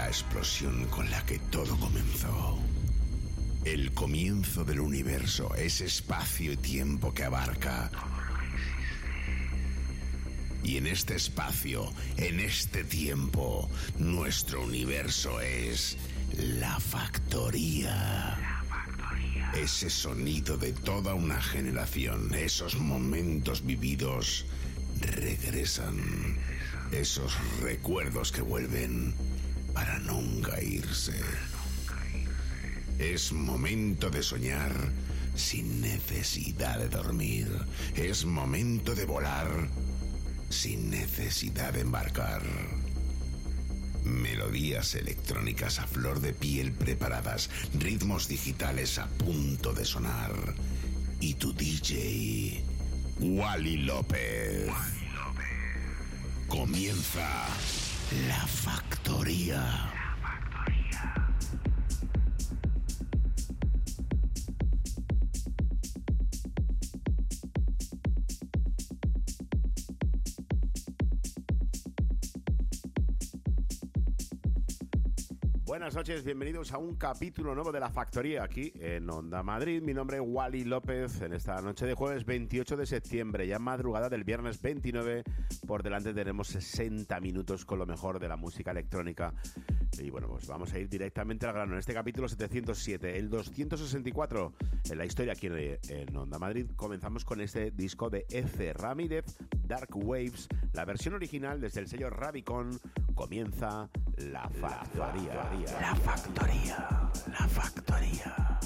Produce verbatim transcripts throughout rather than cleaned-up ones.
explosión con la que todo comenzó. El comienzo del universo, ese espacio y tiempo que abarca. Y en este espacio, en este tiempo, nuestro universo es la factoría. La factoría. Ese sonido de toda una generación, esos momentos vividos regresan. Esos recuerdos que vuelven para nunca irse. Es momento de soñar sin necesidad de dormir. Es momento de volar sin necesidad de embarcar. Melodías electrónicas a flor de piel preparadas, ritmos digitales a punto de sonar. Y tu D J, Wally López. Wally López. Comienza La Factoría. La Factoría. Buenas noches, bienvenidos a un capítulo nuevo de La Factoría aquí en Onda Madrid. Mi nombre es Wally López. En esta noche de jueves veintiocho de septiembre, ya madrugada del viernes veintinueve, por delante tenemos sesenta minutos con lo mejor de la música electrónica. Y bueno, pues vamos a ir directamente al grano. En este capítulo setecientos siete, el doscientos sesenta y cuatro en la historia aquí en Onda Madrid, comenzamos con este disco de Efe Ramírez, Dark Waves, la versión original desde el sello Rabicon. Comienza La Factoría. La Factoría. La Factoría.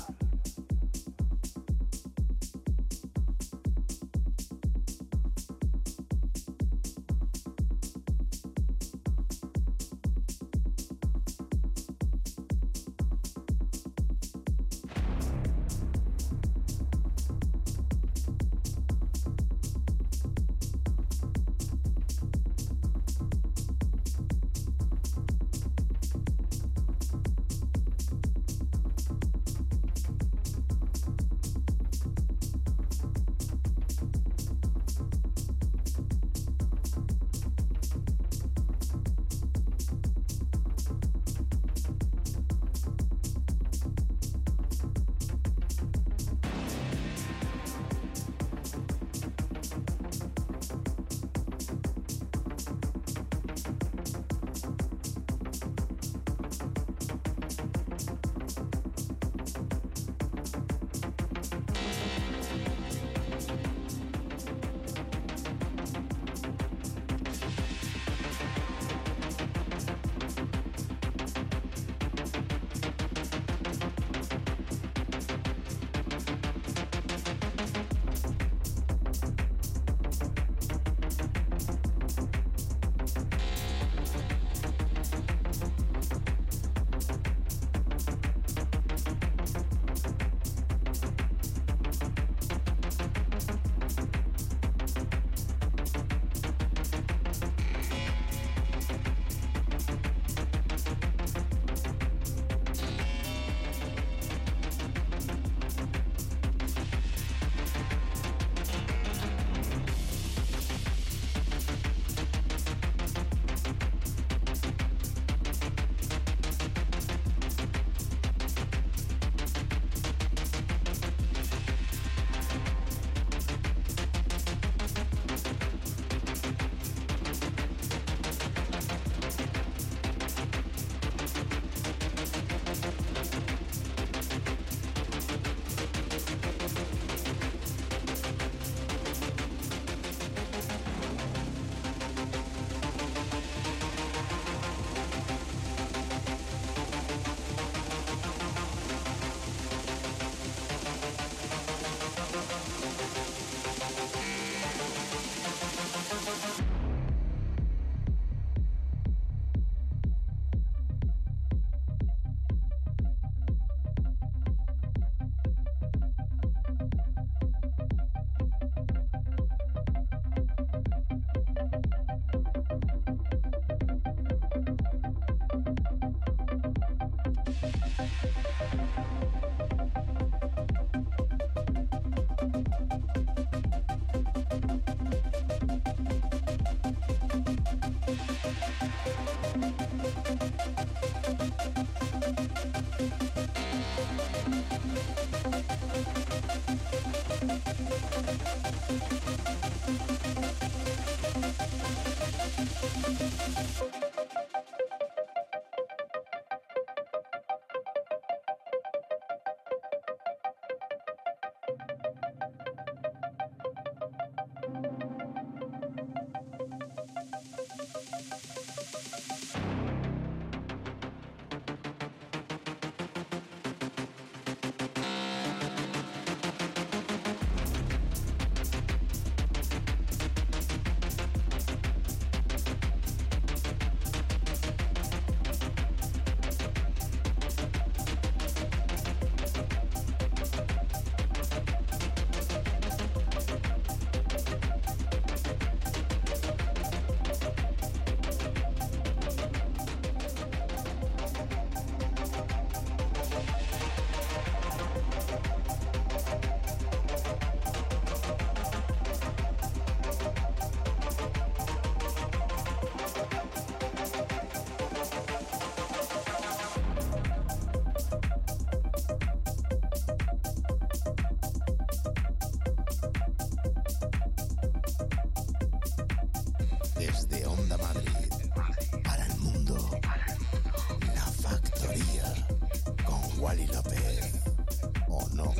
Desde Onda Madrid, para el mundo, La Factoría, con Wally López, ¿o no?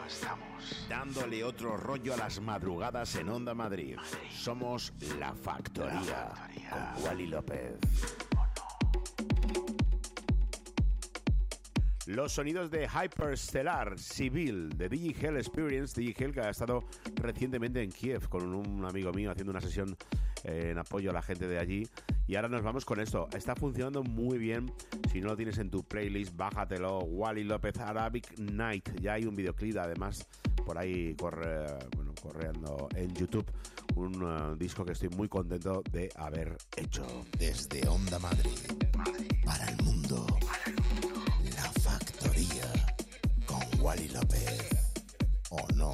Dándole otro rollo a las madrugadas en Onda Madrid. Somos La Factoría, con Wally López. Los sonidos de Hyperstellar Civil, de Digihell Experience. Digihell, que ha estado recientemente en Kiev con un amigo mío haciendo una sesión eh, en apoyo a la gente de allí. Y ahora nos vamos con esto. Está funcionando muy bien. Si no lo tienes en tu playlist, bájatelo. Wally López Arabic Night. Ya hay un videoclip, además, por ahí corre, bueno, corriendo en YouTube. Un uh, disco que estoy muy contento de haber hecho. Desde Onda Madrid, para el mundo, La Factoría, con Wally López. ¿O no?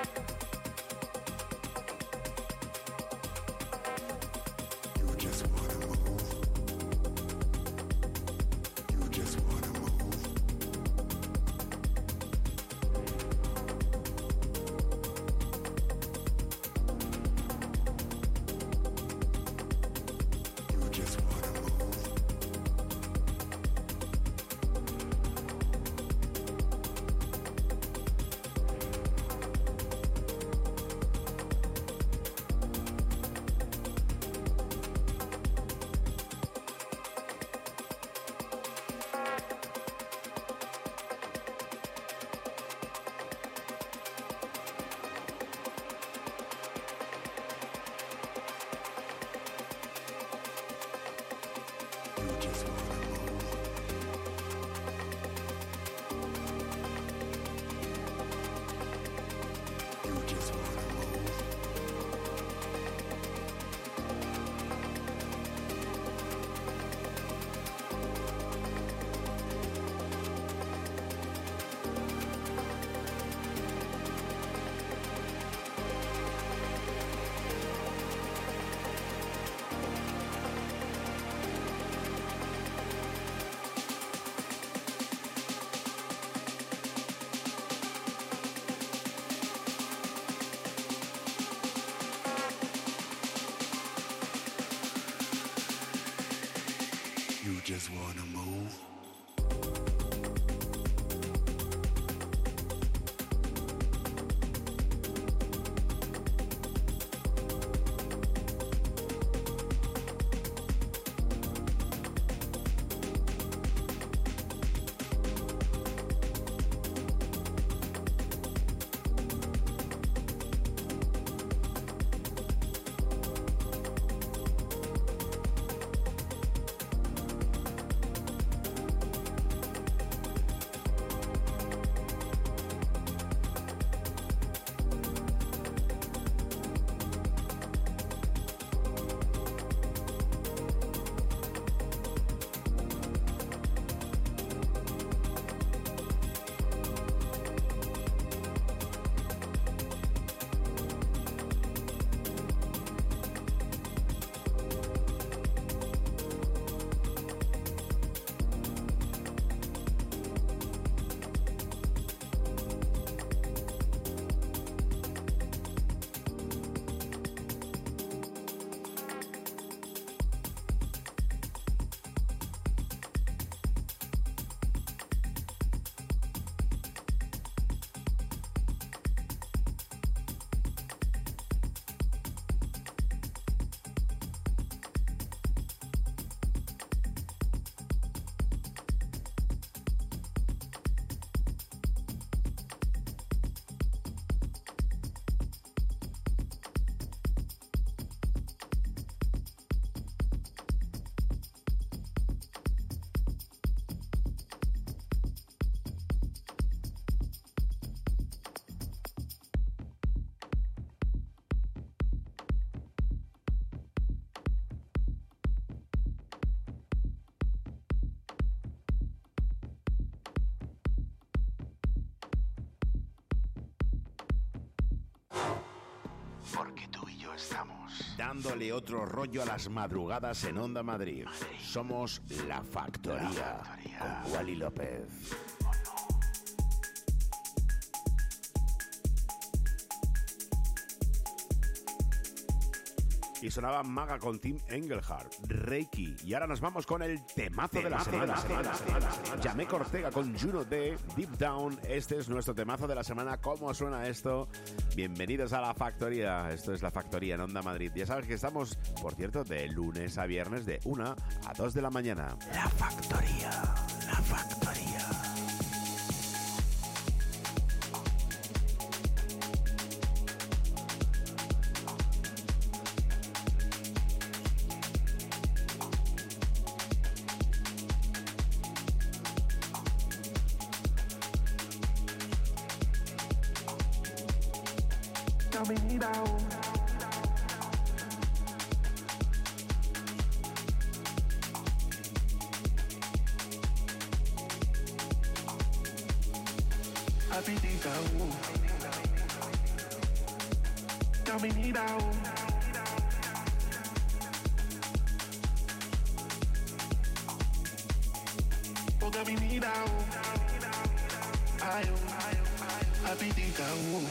Just wanna move. Porque tú y yo estamos dándole otro rollo a las madrugadas en Onda Madrid. Madrid. Somos La Factoría, La Factoría. Con Wally López. Y sonaba Maga con Tim Engelhardt, Reiki. Y ahora nos vamos con el temazo, temazo de la semana. De la semana, semana, semana. Jamek Ortega con Juno D, Deep Down. Este es nuestro temazo de la semana. ¿Cómo suena esto? Bienvenidos a La Factoría. Esto es La Factoría en Onda Madrid. Ya sabes que estamos, por cierto, de lunes a viernes de una a dos de la mañana. La Factoría, La Factoría. Caminito. Oh, caminito. Ay, oh, apetita, oh.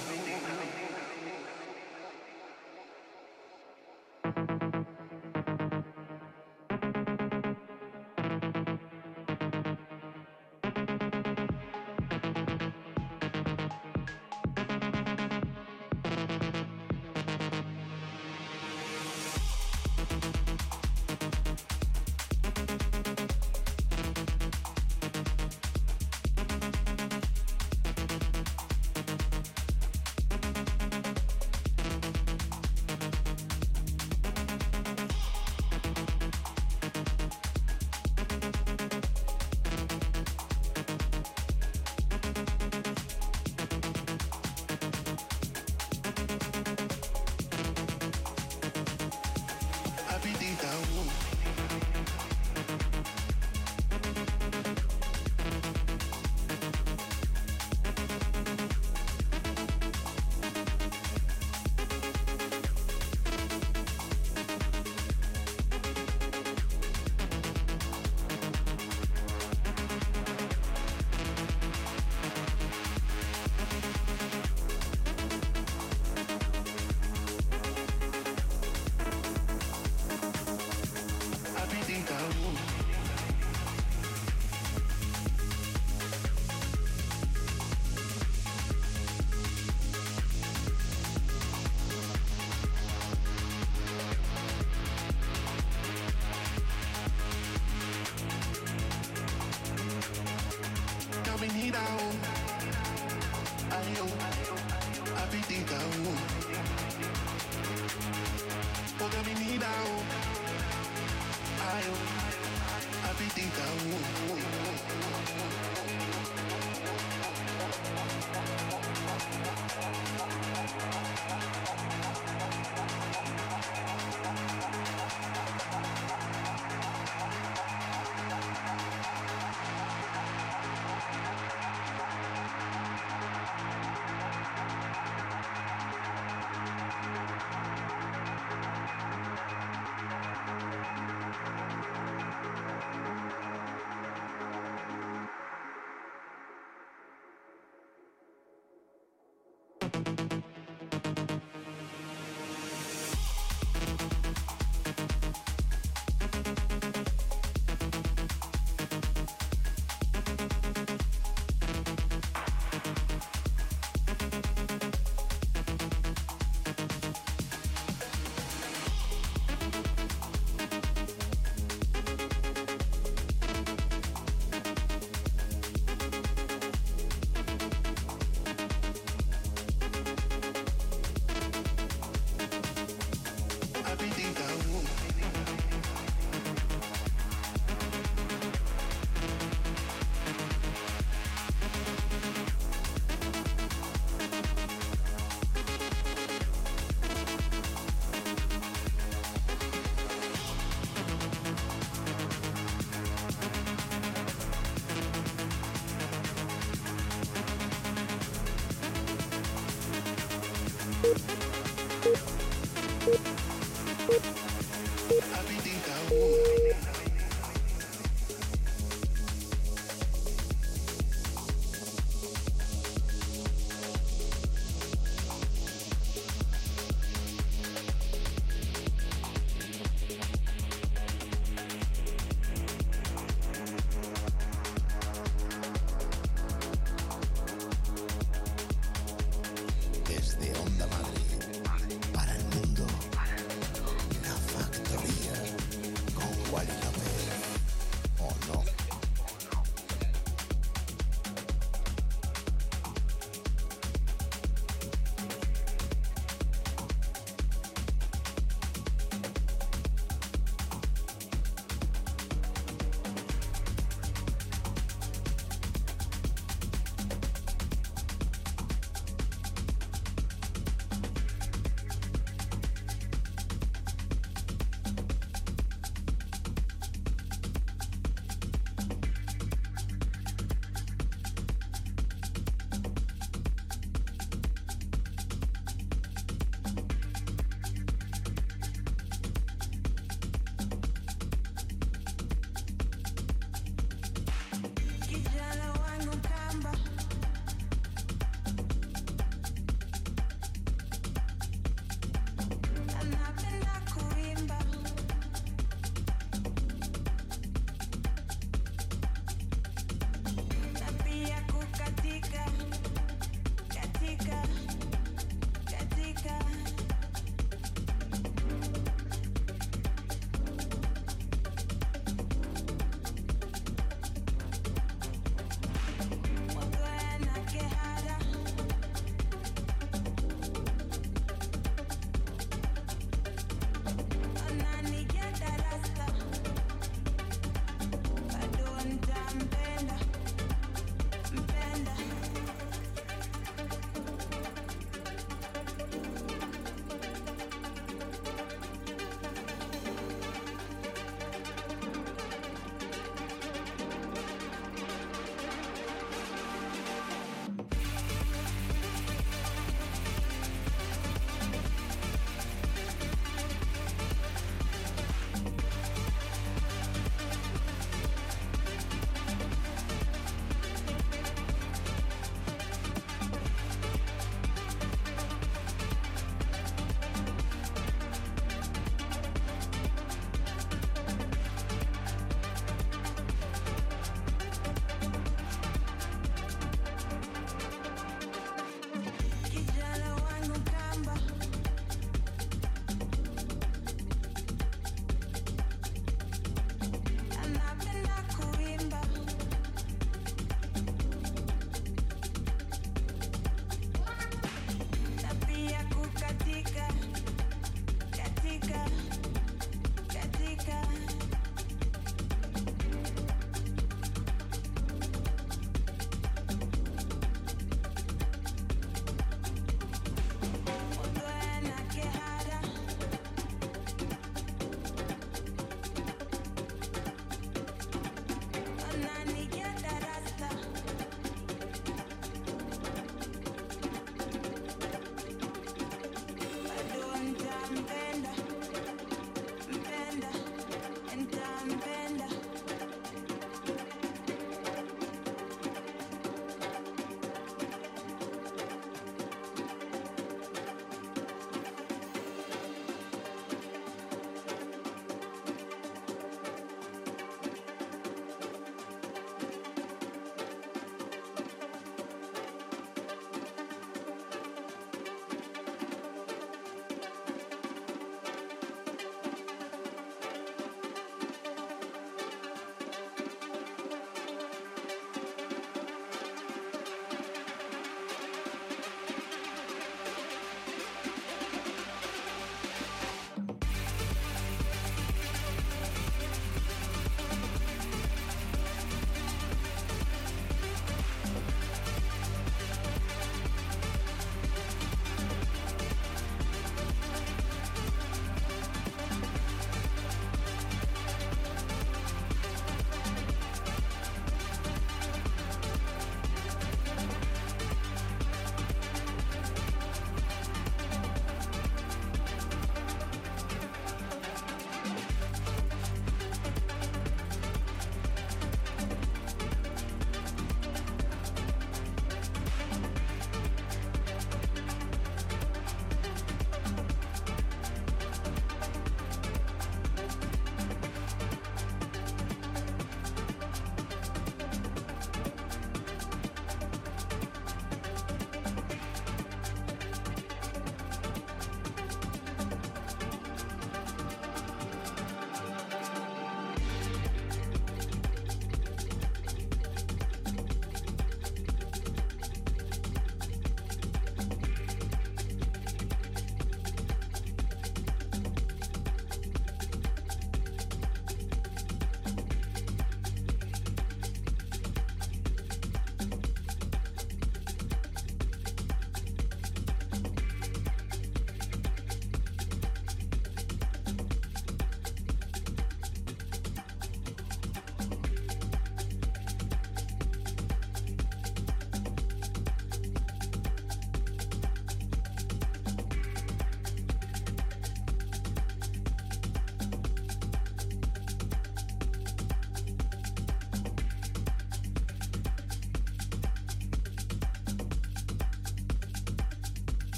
Desde Onda Madrid,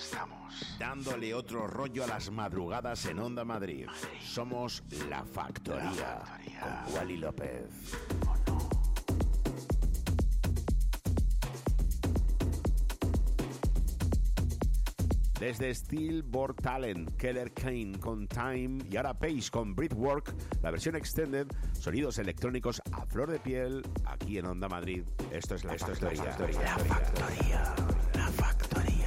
estamos. Dándole otro rollo a las madrugadas en Onda Madrid. Somos La Factoría, La Factoría. Con Wally López. Desde Steel Born Talent, Keller Kane con Time y ahora Pace con Breathwork, la versión extended, sonidos electrónicos a flor de piel, aquí en Onda Madrid. Esto es La Esto Factoría. Es la Factoría. La Factoría. La Factoría.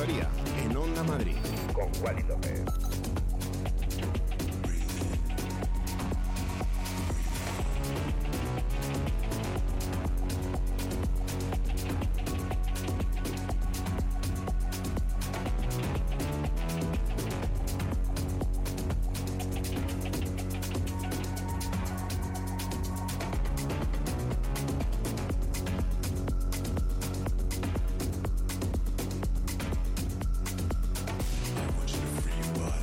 Factoría, en Onda Madrid, con Wally López. Free your body.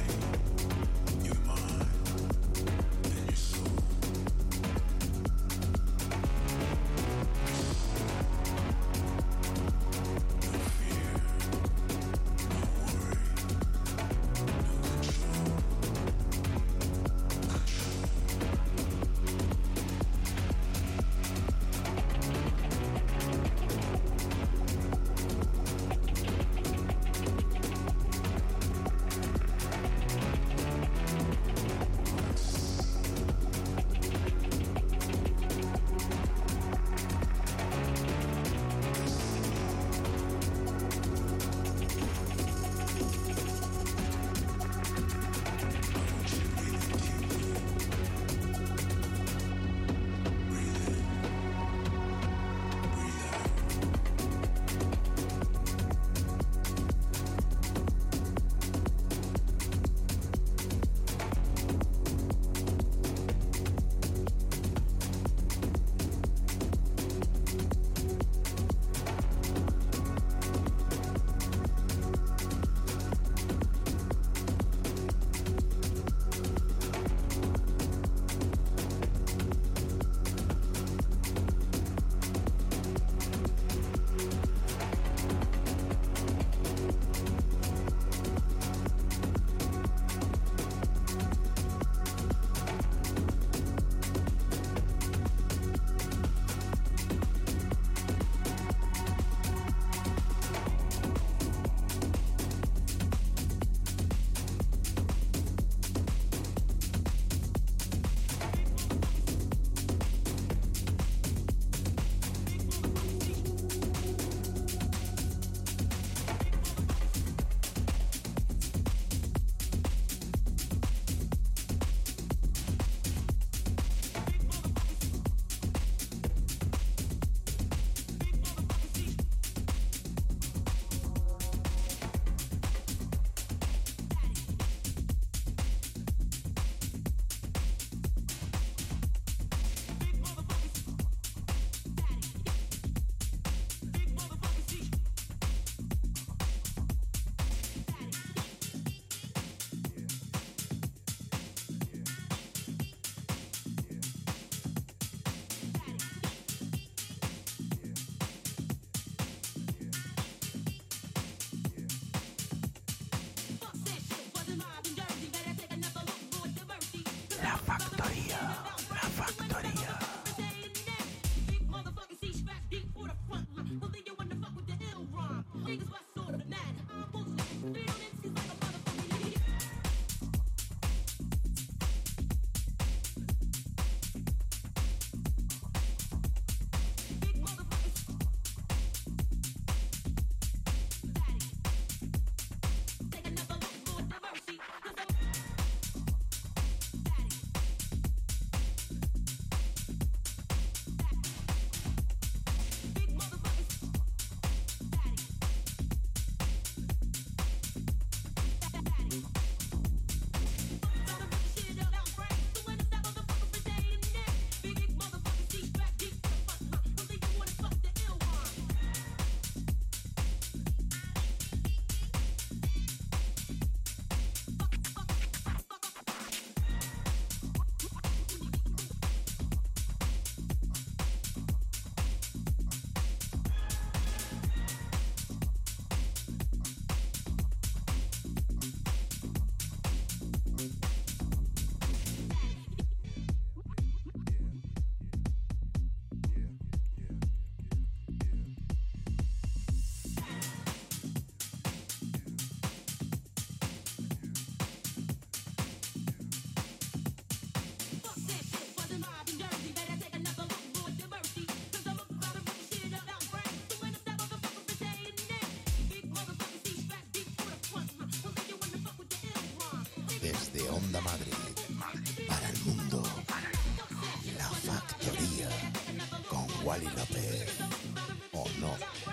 Desde Onda Madrid, para el mundo, La Factoría, con Wally López, ¿o no?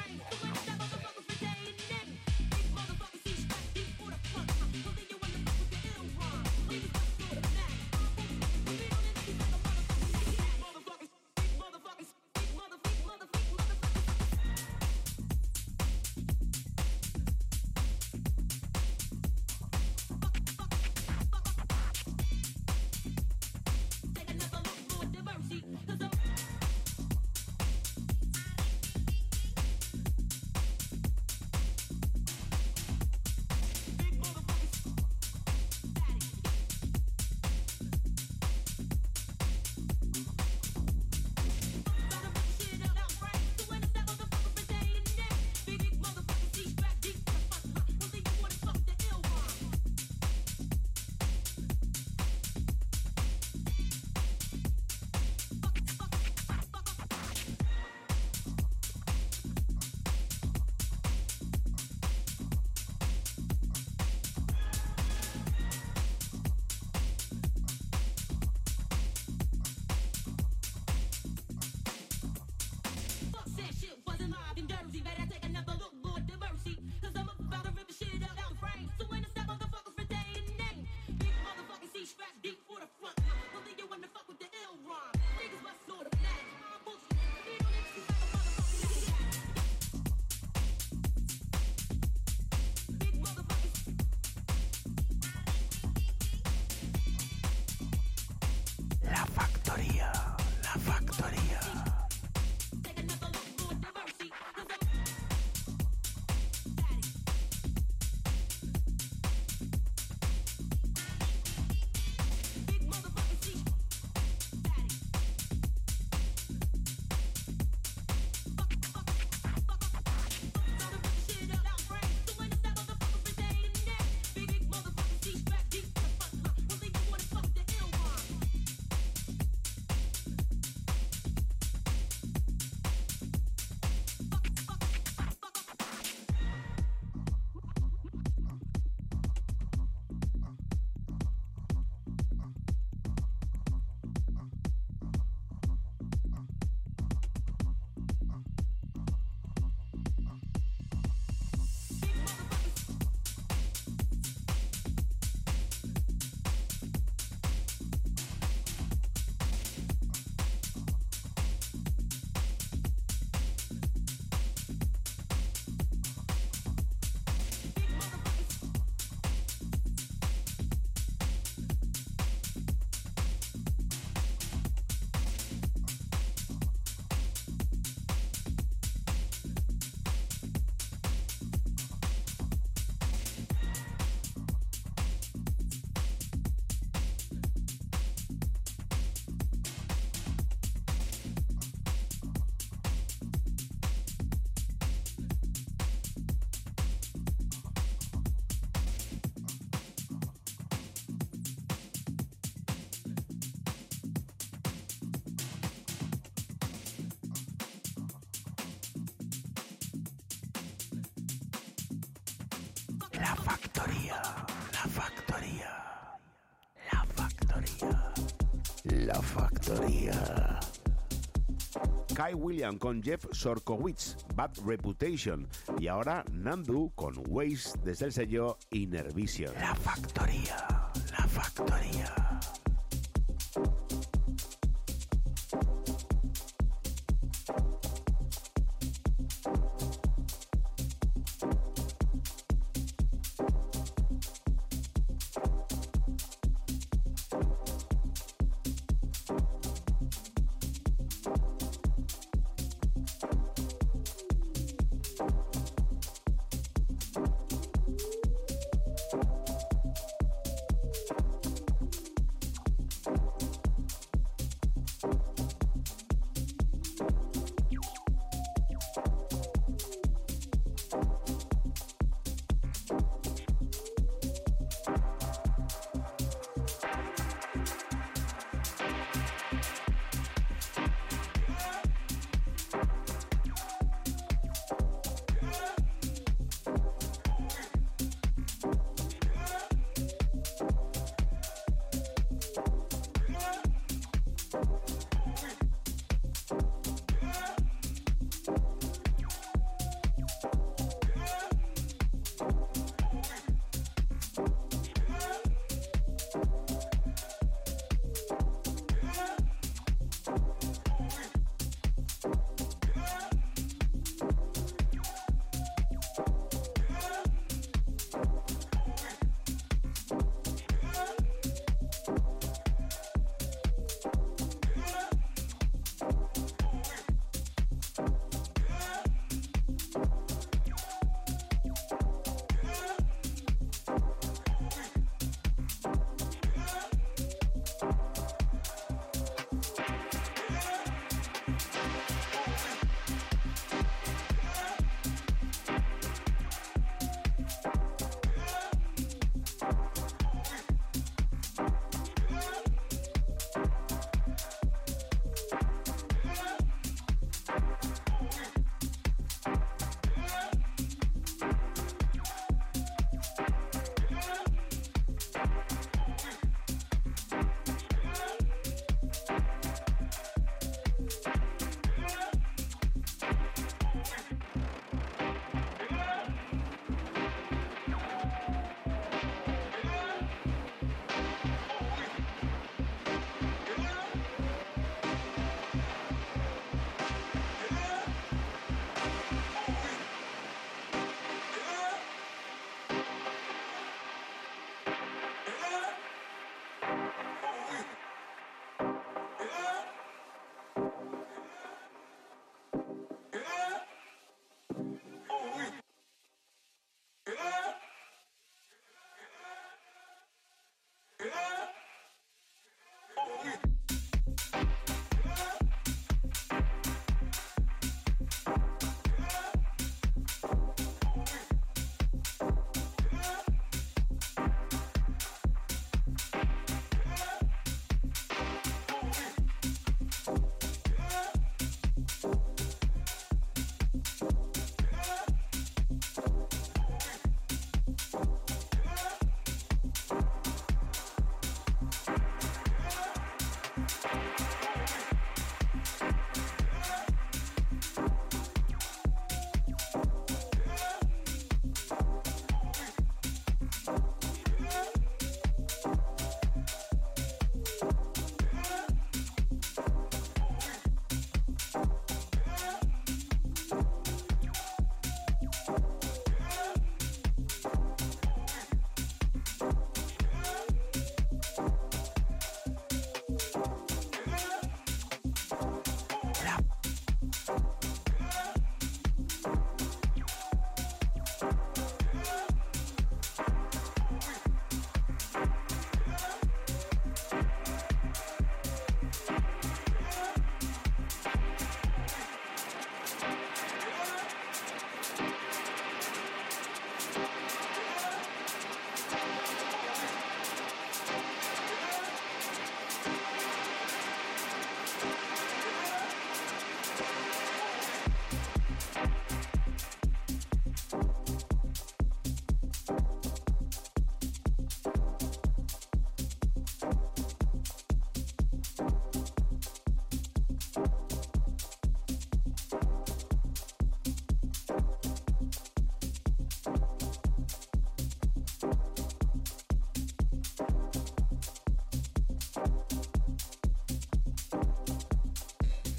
La Factoría, La Factoría, La Factoría, La Factoría. Kai William con Jeff Sorkowitz, Bad Reputation. Y ahora Nandu con Waze desde el sello Inner Vision. La Factoría, La Factoría.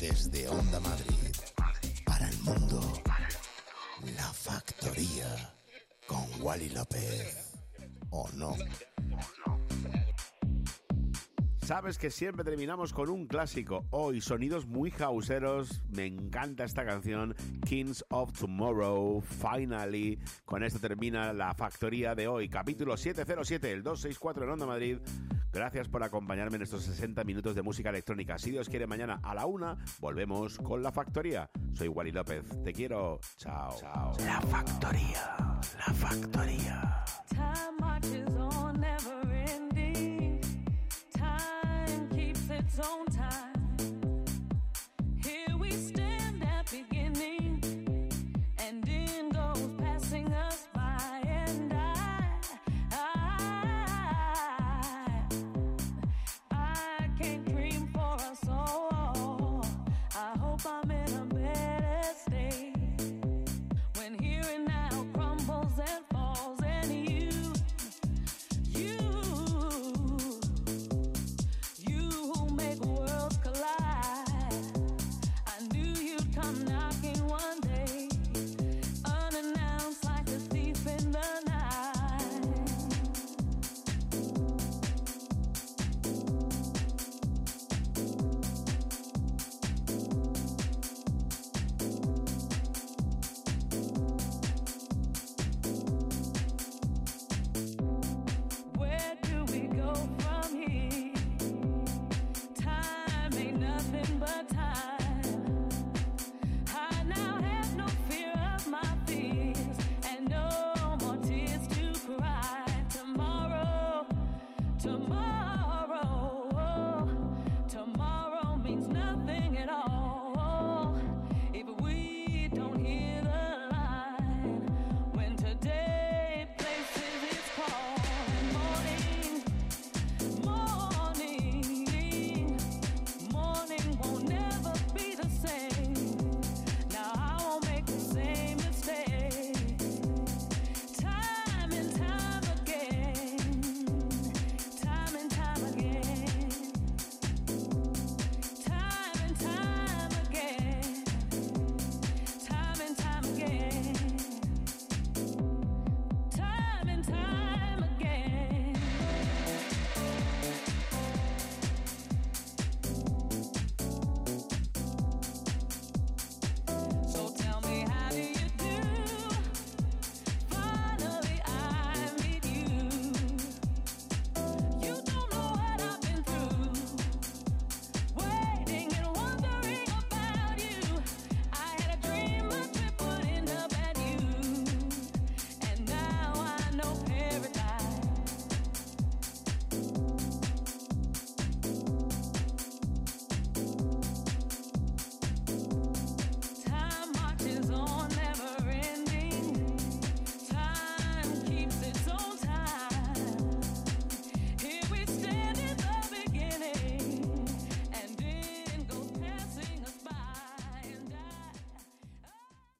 Desde Onda Madrid, para el mundo, La Factoría, con Wally López. ¿O no? Sabes que siempre terminamos con un clásico. Hoy, sonidos muy houseeros. Me encanta esta canción, Kings of Tomorrow, Finally. Con esto termina La Factoría de hoy, capítulo setecientos siete, el doscientos sesenta y cuatro en Onda Madrid. Gracias por acompañarme en estos sesenta minutos de música electrónica. Si Dios quiere, mañana a la una volvemos con La Factoría. Soy Wally López. Te quiero. Chao. Chao. La Factoría. La Factoría. Time marches on, never ending. Time keeps its own time. Here we stand at beginning, and in goes passing us by. And I, I, I can't dream for us all. I hope I'm in a better state when here and now crumbles and falls, and you, you, you who make worlds collide. I knew you'd come knocking one day, unannounced like a thief in the night. Where do we go from here? Time ain't nothing but time. I now have no fear of my fears, and no more tears to cry. Tomorrow, tomorrow.